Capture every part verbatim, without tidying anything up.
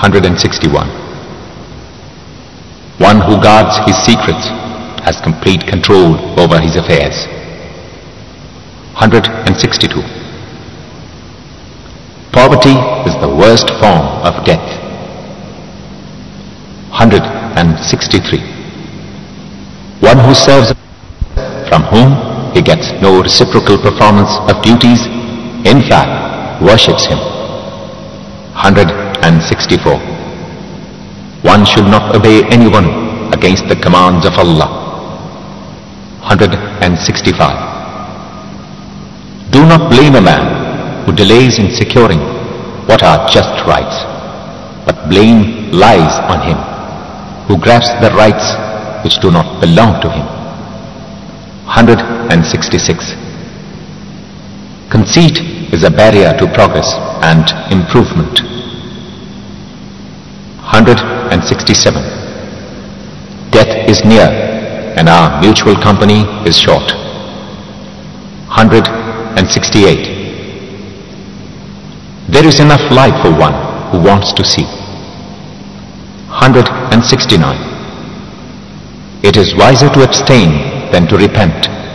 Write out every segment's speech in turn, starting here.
hundred sixty-one. One who guards his secrets has complete control over his affairs. one hundred sixty-two. Poverty is the worst form of death. one hundred sixty-three. One who serves from whom he gets no reciprocal performance of duties, in fact worships him. one hundred sixty-four. One should not obey anyone against the commands of Allah. one hundred sixty-five. Do not blame a man who delays in securing what are just rights, but blame lies on him who grasps the rights which do not belong to him. one hundred sixty-six. Conceit is a barrier to progress and improvement. one hundred sixty-seven. Death is near and our mutual company is short. one hundred sixty-eight. There is enough light for one who wants to see. one hundred sixty-nine. It is wiser to abstain than to repent.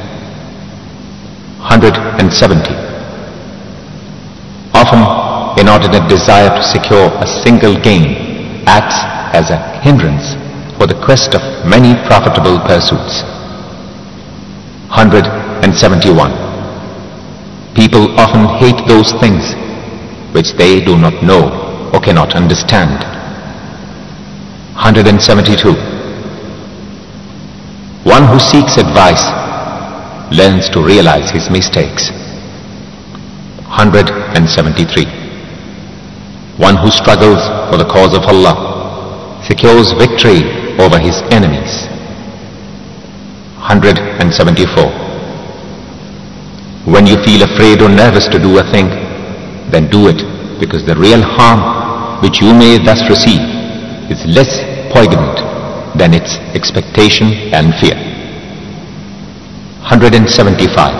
one hundred seventy. Often, inordinate desire to secure a single gain acts as a hindrance for the quest of many profitable pursuits. one hundred seventy-one. People often hate those things which they do not know or cannot understand. one hundred seventy-two. One who seeks advice learns to realize his mistakes. one hundred seventy-three. One who struggles for the cause of Allah secures victory over his enemies. one hundred seventy-four. When you feel afraid or nervous to do a thing, then do it, because the real harm which you may thus receive is less poignant than its expectation and fear. one hundred seventy-five.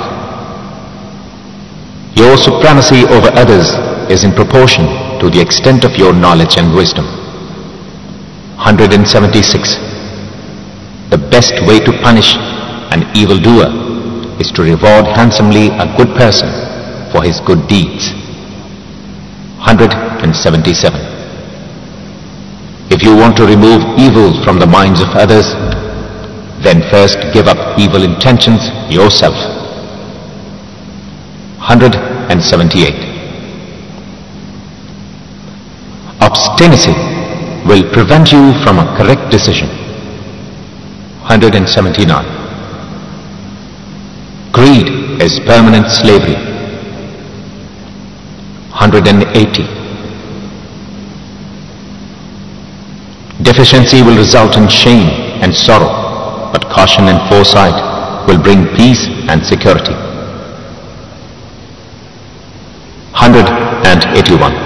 Your supremacy over others is in proportion to the extent of your knowledge and wisdom. one hundred seventy-six. The best way to punish an evildoer is to reward handsomely a good person for his good deeds. one hundred seventy-seven. If you want to remove evil from the minds of others, then first give up evil intentions yourself. one hundred seventy-eight. Obstinacy will prevent you from a correct decision. one hundred seventy-nine. Greed is permanent slavery. one hundred eighty. Deficiency will result in shame and sorrow, but caution and foresight will bring peace and security. one hundred eighty-one.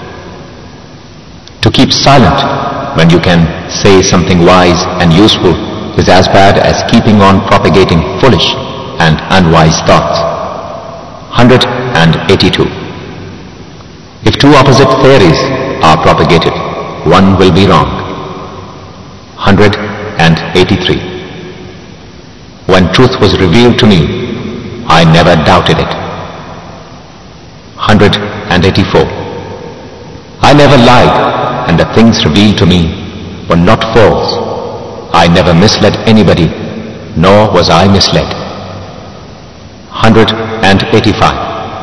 To keep silent when you can say something wise and useful is as bad as keeping on propagating foolish and unwise thoughts. one hundred eighty-two. If two opposite theories are propagated, one will be wrong. one hundred eighty-three. When truth was revealed to me, I never doubted it. one hundred eighty-four. I never lied, and the things revealed to me were not false. I never misled anybody, nor was I misled. one hundred eighty-five.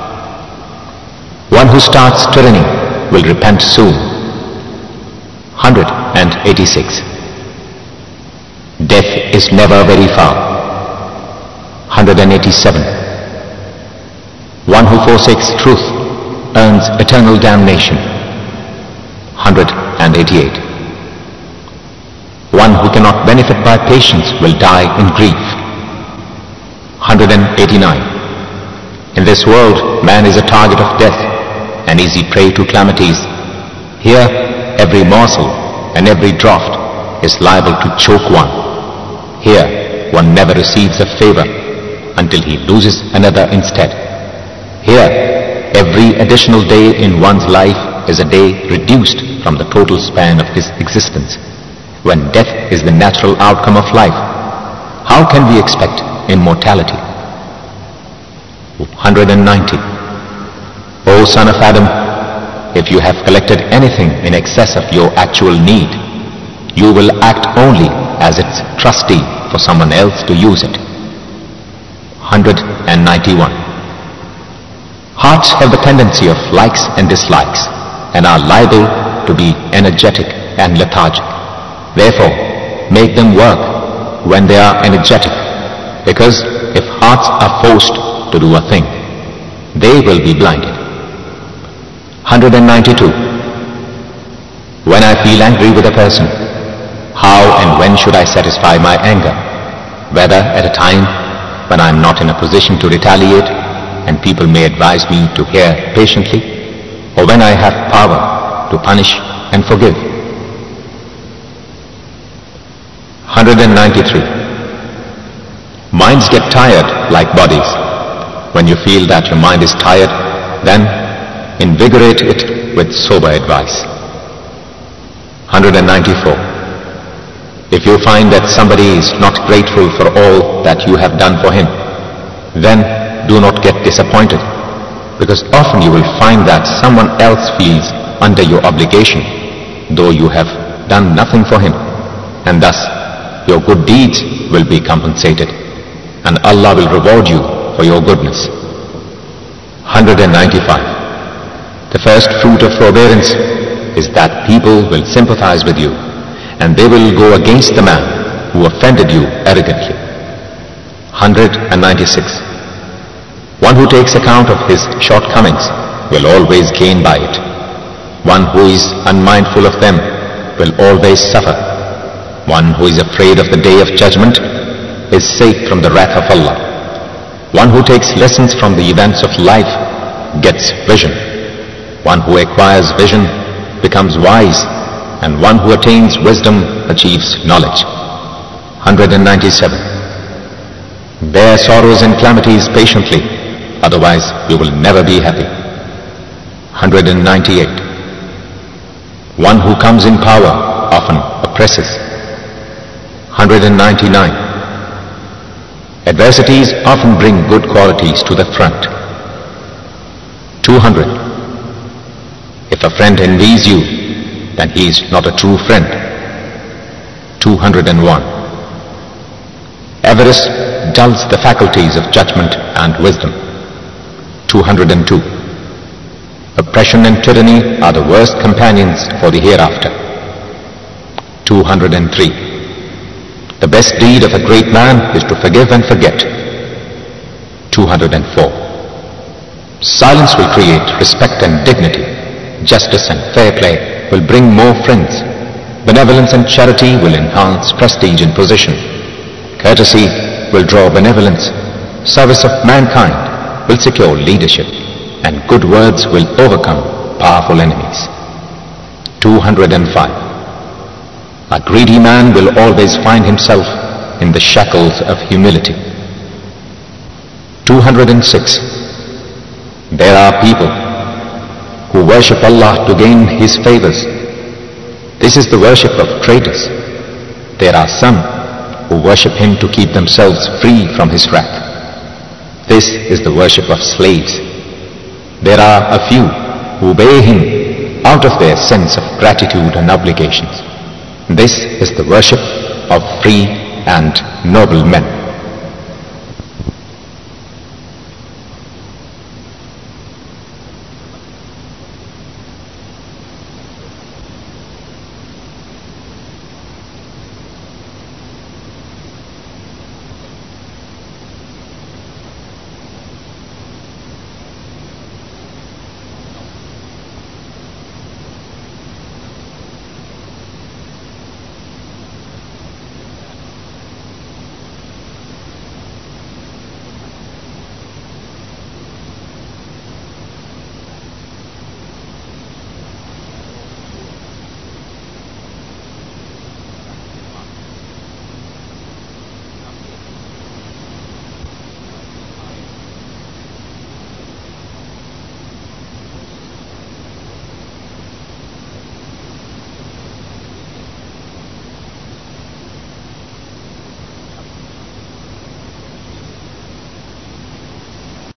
One who starts tyranny will repent soon. one hundred eighty-six. Death is never very far. one hundred eighty-seven. One who forsakes truth earns eternal damnation. one hundred eighty-eight. One who cannot benefit by patience will die in grief. one hundred eighty-nine. In this world, man is a target of death, an easy prey to calamities. Here, every morsel and every draught is liable to choke one. Here, one never receives a favor until he loses another instead. Here, every additional day in one's life is a day reduced from the total span of his existence, when death is the natural outcome of life, how can we expect immortality? one hundred ninety. O son of Adam, if you have collected anything in excess of your actual need, you will act only as its trustee for someone else to use it. one hundred ninety-one. Hearts have the tendency of likes and dislikes and are liable to be energetic and lethargic. Therefore, make them work when they are energetic, because if hearts are forced to do a thing, they will be blinded. one hundred ninety-two. When I feel angry with a person, how and when should I satisfy my anger? Whether at a time when I am not in a position to retaliate and people may advise me to hear patiently, or when I have power to punish and forgive. one hundred ninety-three. Minds get tired like bodies. When you feel that your mind is tired, then invigorate it with sober advice. one hundred ninety-four. If you find that somebody is not grateful for all that you have done for him, then do not get disappointed, because often you will find that someone else feels under your obligation, though you have done nothing for him, and thus your good deeds will be compensated, and Allah will reward you for your goodness. one hundred ninety-five. The first fruit of forbearance is that people will sympathize with you, and they will go against the man who offended you arrogantly. one hundred ninety-six. One who takes account of his shortcomings will always gain by it. One who is unmindful of them will always suffer. One who is afraid of the day of judgment is safe from the wrath of Allah. One who takes lessons from the events of life gets vision. One who acquires vision becomes wise, and one who attains wisdom achieves knowledge. one hundred ninety-seven. Bear sorrows and calamities patiently, otherwise you will never be happy. one hundred ninety-eight. One who comes in power often oppresses. one hundred ninety-nine. Adversities often bring good qualities to the front. two hundred. If a friend envies you, then he is not a true friend. two hundred one. Avarice dulls the faculties of judgment and wisdom. two hundred two. Oppression and tyranny are the worst companions for the hereafter. two hundred three. The best deed of a great man is to forgive and forget. two hundred four. Silence will create respect and dignity. Justice and fair play will bring more friends. Benevolence and charity will enhance prestige and position. Courtesy will draw benevolence. Service of mankind will secure leadership, and good words will overcome powerful enemies. two hundred five. A greedy man will always find himself in the shackles of humility. two hundred six. There are people who worship Allah to gain His favors. This is the worship of traitors. There are some who worship Him to keep themselves free from His wrath. This is the worship of slaves. There are a few who obey Him out of their sense of gratitude and obligations. This is the worship of free and noble men.